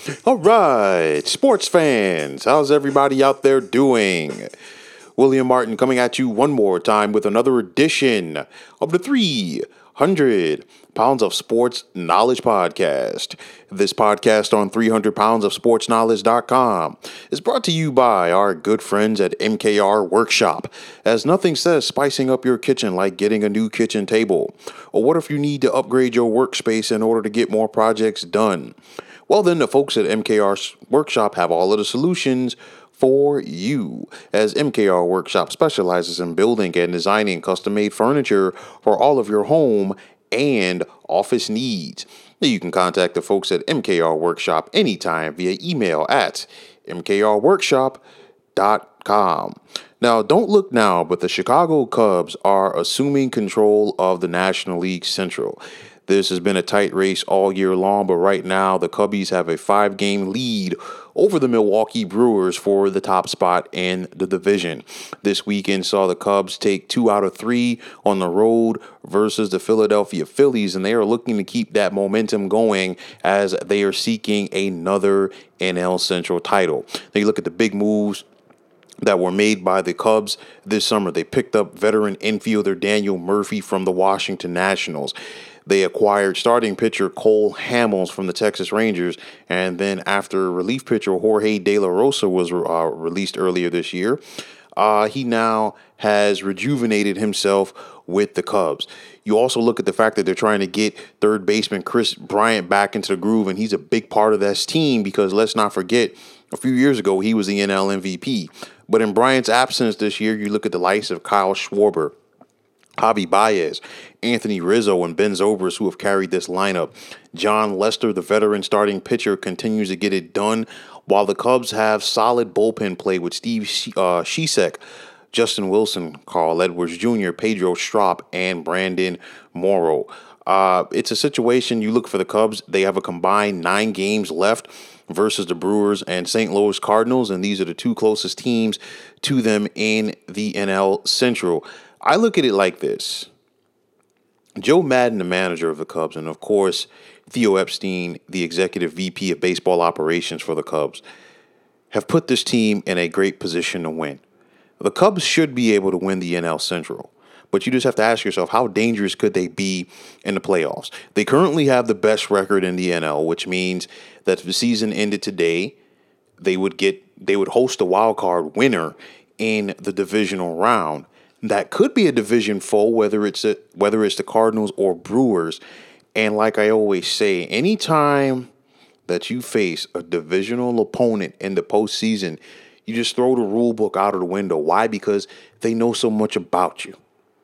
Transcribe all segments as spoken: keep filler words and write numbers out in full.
All right, sports fans, how's everybody out there doing? William Martin coming at you one more time with another edition of the three hundred Pounds of Sports Knowledge Podcast. This podcast on three hundred pounds of sports knowledge dot com is brought to you by our good friends at M K R Workshop, as nothing says spicing up your kitchen like getting a new kitchen table. Or what if you need to upgrade your workspace in order to get more projects done? Well, then the folks at M K R Workshop have all of the solutions for you, as M K R Workshop specializes in building and designing custom-made furniture for all of your home and office needs. You can contact the folks at M K R Workshop anytime via email at m k r workshop dot com. Now, don't look now, but the Chicago Cubs are assuming control of the National League Central. This has been a tight race all year long, but right now the Cubbies have a five-game lead over the Milwaukee Brewers for the top spot in the division. This weekend saw the Cubs take two out of three on the road versus the Philadelphia Phillies, and they are looking to keep that momentum going as they are seeking another N L Central title. Now you look at the big moves that were made by the Cubs this summer. They picked up veteran infielder Daniel Murphy from the Washington Nationals. They acquired starting pitcher Cole Hamels from the Texas Rangers, and then after relief pitcher Jorge De La Rosa was uh, released earlier this year, uh, he now has rejuvenated himself with the Cubs. You also look at the fact that they're trying to get third baseman Chris Bryant back into the groove, and he's a big part of this team because let's not forget, a few years ago, he was the N L M V P. But in Bryant's absence this year, you look at the likes of Kyle Schwarber, Javi Baez, Anthony Rizzo, and Ben Zobrist, who have carried this lineup. John Lester, the veteran starting pitcher, continues to get it done, while the Cubs have solid bullpen play with Steve uh, Cishek, Justin Wilson, Carl Edwards Junior, Pedro Strop, and Brandon Morrow. Uh, it's a situation you look for the Cubs. They have a combined nine games left versus the Brewers and Saint Louis Cardinals, and these are the two closest teams to them in the N L Central. I look at it like this. Joe Madden, the manager of the Cubs, and of course, Theo Epstein, the executive V P of baseball operations for the Cubs, have put this team in a great position to win. The Cubs should be able to win the N L Central, but you just have to ask yourself, how dangerous could they be in the playoffs? They currently have the best record in the N L, which means that if the season ended today, they would get they would host a wild card winner in the divisional round. That could be a division foe, whether it's a, whether it's the Cardinals or Brewers. And like I always say, anytime that you face a divisional opponent in the postseason, you just throw the rule book out of the window. Why? Because they know so much about you.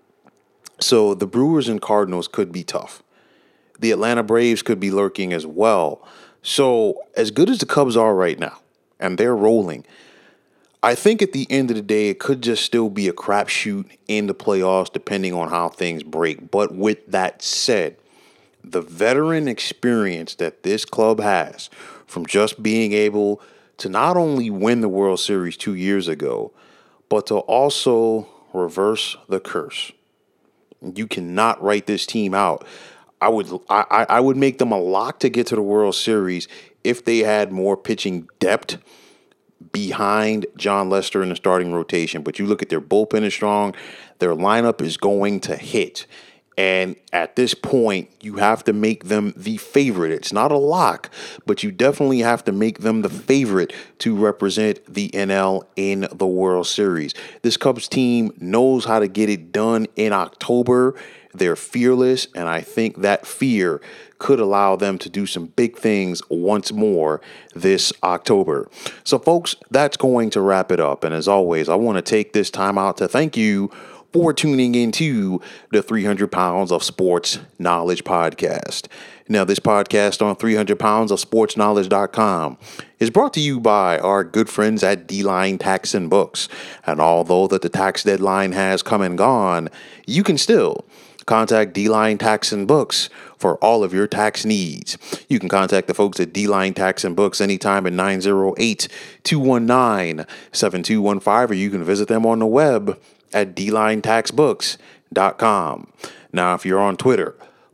So the Brewers and Cardinals could be tough. The Atlanta Braves could be lurking as well. So as good as the Cubs are right now, and they're rolling, I think at the end of the day, it could just still be a crapshoot in the playoffs, depending on how things break. But with that said, the veteran experience that this club has from just being able to not only win the World Series two years ago, but to also reverse the curse. You cannot write this team out. I would I, I would make them a lock to get to the World Series if they had more pitching depth behind John Lester in the starting rotation. But you look at their bullpen is strong. Their lineup is going to hit. And at this point, you have to make them the favorite. It's not a lock, but you definitely have to make them the favorite to represent the N L in the World Series. This Cubs team knows how to get it done in October. They're fearless, and I think that fear could allow them to do some big things once more this October. So, folks, that's going to wrap it up. And as always, I want to take this time out to thank you for tuning into the three hundred pounds of Sports Knowledge Podcast. Now, this podcast on three hundred pounds of sports knowledge dot com is brought to you by our good friends at D-Line Tax and Books. And although that the tax deadline has come and gone, you can still contact D-Line Tax and Books for all of your tax needs. You can contact the folks at D-Line Tax and Books anytime at nine oh eight, two one nine, seven two one five, or you can visit them on the web at d line tax books dot com. Now, if you're on Twitter,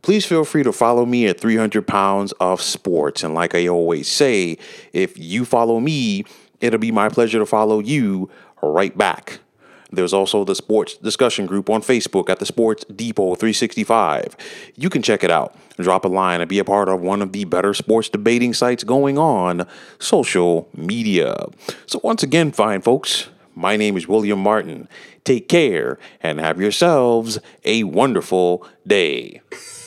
please feel free to follow me at three hundred pounds of sports. And like I always say, if you follow me, it'll be my pleasure to follow you right back. There's also the sports discussion group on Facebook at the Sports Depot three sixty-five. You can check it out, drop a line, and be a part of one of the better sports debating sites going on social media. So once again, fine folks, my name is William Martin. Take care and have yourselves a wonderful day.